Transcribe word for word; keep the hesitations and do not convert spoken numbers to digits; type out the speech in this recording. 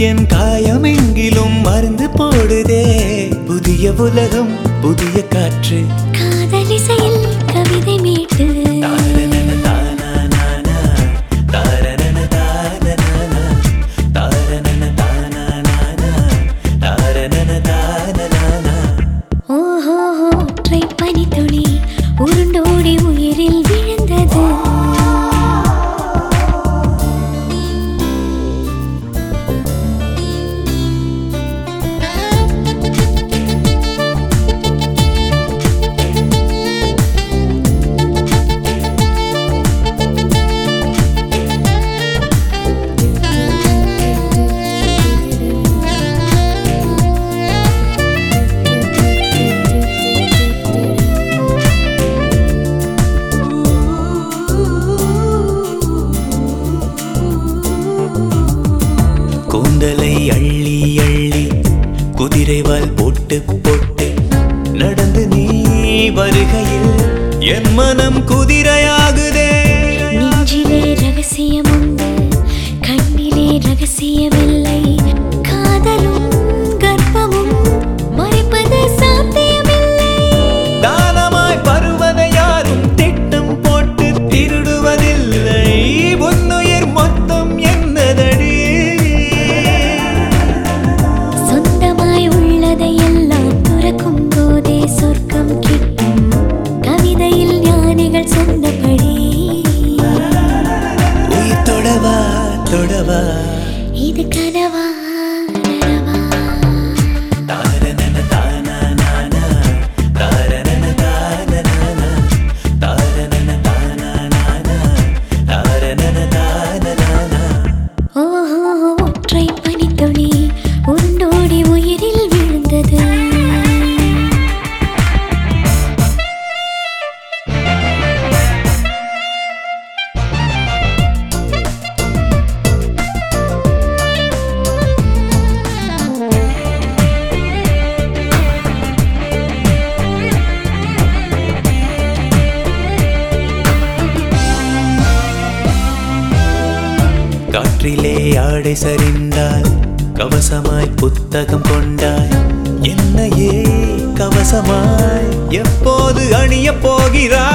என் காயமெங்கிலும் மருந்து போடுதே. புதிய உலகம் புதிய காற்று காதலிசையில் கவிதை மீட்டு ஓஹோ ட்ரை பனி துளி உருண்டோடி உயிரில் விழுந்தது. கூந்தலை அள்ளி அள்ளி குதிரைவால் போட்டு போட்டு நடந்து நீ வருகையில் என் மனம் குதிரையாகுதே. நெஞ்சிலே ரகசியம் உண்டு கண்ணிலே ரகசியமில்லை. காதலும் கர்ப்பமும் மறைப்பது சாத்தியமில்லை. தானமாய் பருவதை யாரும் திட்டம் போட்டு திருடுவதில்லை. உன்னுயிர் மொத்தம் என்னதடி. சொந்தமாய் உள்ளதையெல்லாம் துறக்கும் போதே சொர்க்கம் கிட்டும். கவிதையில் ஞானிகள் சொந்தப்படி உயிர் தொடவா தொடவா இது கனவா நனவா? தாரணன தானானானா, தாரணன தானனானா, தாரணன தானானானா, தாரணன தானனானா. ஓஹோ ஒற்றை பனித்துளி உருண்டோடி உயிரில் விழுந்தது. காற்றிலே ஆடை சரிந்தால் கவசமாய் புத்தகம் கொண்டாய். என்னையே கவசமாய் எப்போது அணிய போகிறாய்?